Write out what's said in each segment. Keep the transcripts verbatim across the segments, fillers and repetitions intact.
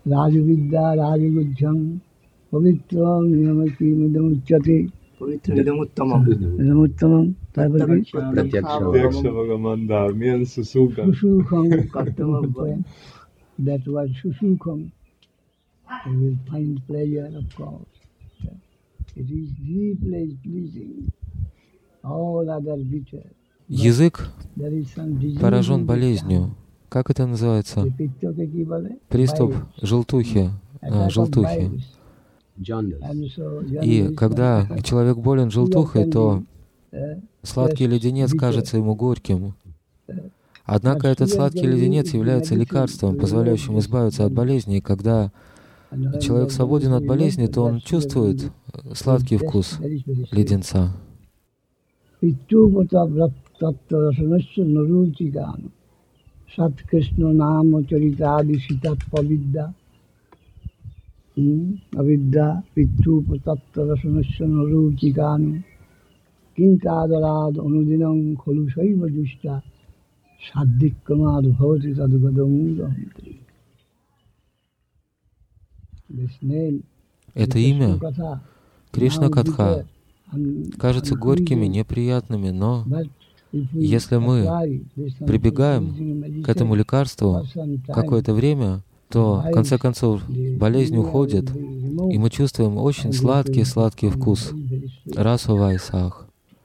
Rajavidya Rajagujjam Pavitra Niyamaki Midamuchyate Vidamuttamam. Vidamuttamam Pratyaksha Bhagavan means Susukham. Susukham. That was Susukham. You will find pleasure, of course. It is deeply pleasing. All other bitter. Язык поражен болезнью. Как это называется? Приступ желтухи. А, желтухи. И когда человек болен желтухой, то сладкий леденец кажется ему горьким. Однако этот сладкий леденец является лекарством, позволяющим избавиться от болезни. И когда человек свободен от болезни, то он чувствует сладкий вкус леденца. Sat Krishna Nama Charitadi Sitat Pavidya Avidya Pittu Patatta Rasanasana Ruchikanu Kintadarad Anudinam Kholu Saiva Jushta Saddhikamad Bhavati Tadgadamudamti. Это имя Кришна Катха кажется горькими, неприятными, но если мы прибегаем к этому лекарству какое-то время, то в конце концов болезнь уходит, и мы чувствуем очень сладкий-сладкий вкус. Расу Вайсах.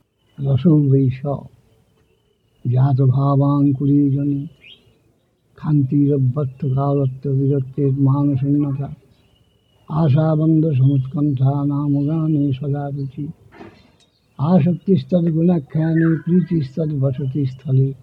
Asakti-stad gunakhani priti-stad vasati-sthali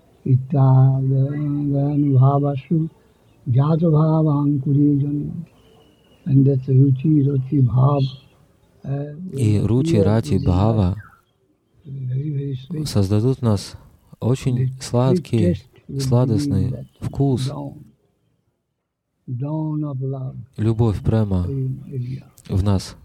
ittadanu-bhavasu jata-bhavankuri-jani. And that ruchi, rati, bhav. И ручи, рати, бхава создадут в нас очень сладкий, сладостный вкус, любовь прямо в нас.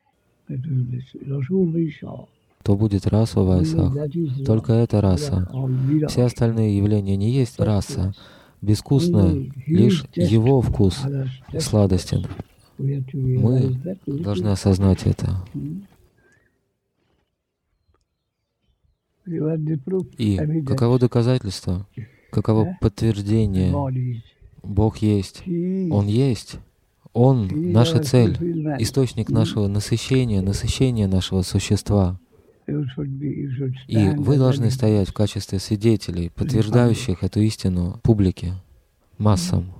То будет раса Вайсах. Только эта раса. Все остальные явления не есть раса. Безвкусная, лишь его вкус сладостен. Мы должны осознать это. И каково доказательство, каково подтверждение? Бог есть. Он есть. Он — наша цель, источник нашего насыщения, насыщения нашего существа. И вы должны стоять в качестве свидетелей, подтверждающих эту истину публике, массам.